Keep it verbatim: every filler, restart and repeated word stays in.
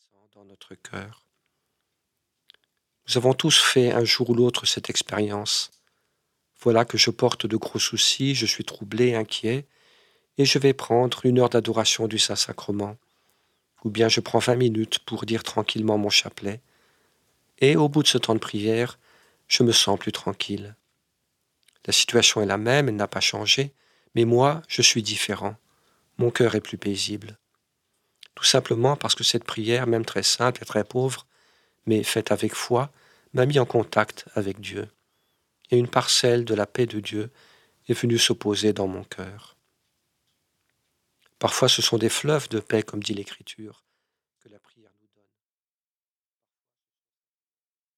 dans notre cœur. Nous avons tous fait un jour ou l'autre cette expérience. Voilà que je porte de gros soucis, je suis troublé, inquiet, et je vais prendre une heure d'adoration du Saint-Sacrement. Ou bien je prends vingt minutes pour dire tranquillement mon chapelet, et au bout de ce temps de prière, je me sens plus tranquille. La situation est la même, elle n'a pas changé, mais moi, je suis différent. Mon cœur est plus paisible. Tout simplement parce que cette prière, même très simple et très pauvre, mais faite avec foi, m'a mis en contact avec Dieu. Et une parcelle de la paix de Dieu est venue se poser dans mon cœur. Parfois ce sont des fleuves de paix, comme dit l'Écriture,